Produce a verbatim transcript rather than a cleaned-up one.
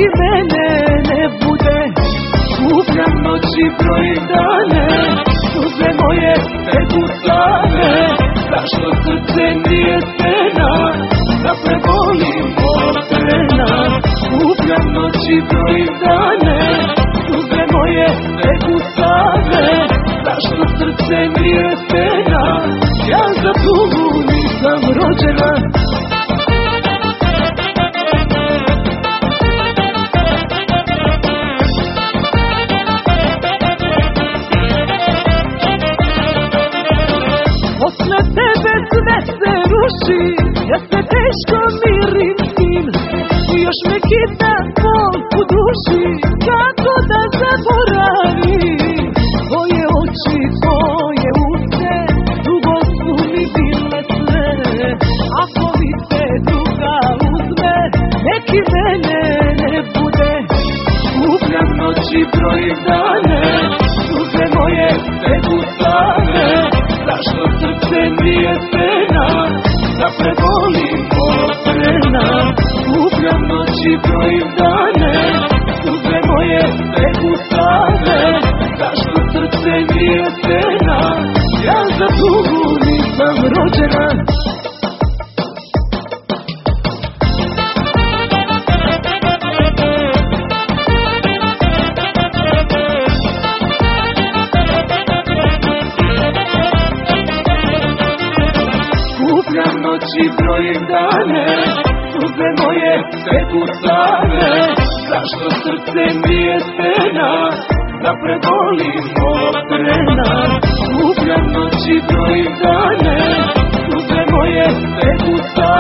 neki mene ne bude. Skupljam noći, brojim dane, suze moje teku slave. Zašto srce nije stena, da prebolim od trena. Skupljam noći, brojim dane, suze moje teku slave. Zašto srce nije stena, ja za tugu nisam rođena. Posle tebe sve se ruši, ja se teško mirim s tim. Još me kita bol u duši, kako da zaboravim. Tvoje oči, tvoje uste, dugo su mi bile sve. Ako mi se druga uzme, neki mene ne bude. Skupljam noći, brojim dane, suze moje teku slave. Zašto srce nije stena, da prebolim od trena. Skupljam noći, brojim dane, suze moje teku slave. Zašto srce nije stena, ja za tugu nisam rođena. Skupljam noći, brojim dane, suze moje teku slave. Zašto srce nije stena, da prebolim od trena. Skupljam noći, brojim dane, suze moje teku slave.